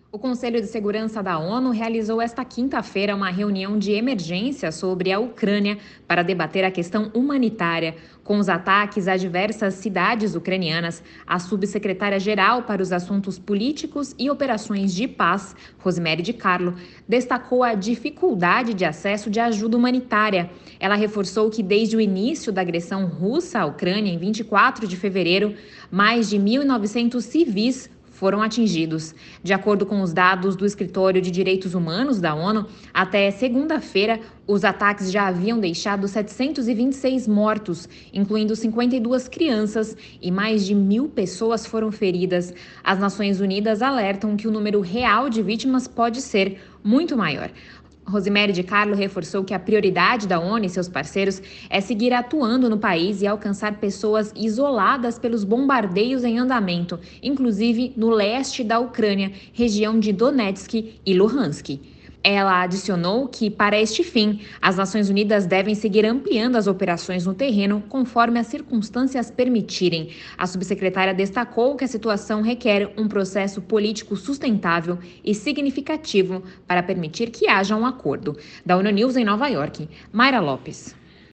O Conselho de Segurança da ONU realizou esta quinta-feira uma reunião de emergência sobre a Ucrânia para debater a questão humanitária. Com os ataques a diversas cidades ucranianas, a subsecretária-geral para os assuntos políticos e operações de paz, Rosemary de Carlo, destacou a dificuldade de acesso de ajuda humanitária. Ela reforçou que desde o início da agressão russa à Ucrânia, em 24 de fevereiro, mais de 1.900 civis foram atingidos. De acordo com os dados do Escritório de Direitos Humanos da ONU, até segunda-feira, os ataques já haviam deixado 726 mortos, incluindo 52 crianças, e mais de 1.000 pessoas foram feridas. As Nações Unidas alertam que o número real de vítimas pode ser muito maior. Rosemary de Carlo reforçou que a prioridade da ONU e seus parceiros é seguir atuando no país e alcançar pessoas isoladas pelos bombardeios em andamento, inclusive no leste da Ucrânia, região de Donetsk e Luhansk. Ela adicionou que, para este fim, as Nações Unidas devem seguir ampliando as operações no terreno conforme as circunstâncias permitirem. A subsecretária destacou que a situação requer um processo político sustentável e significativo para permitir que haja um acordo. Da ONU News em Nova York, Mayra Lopes.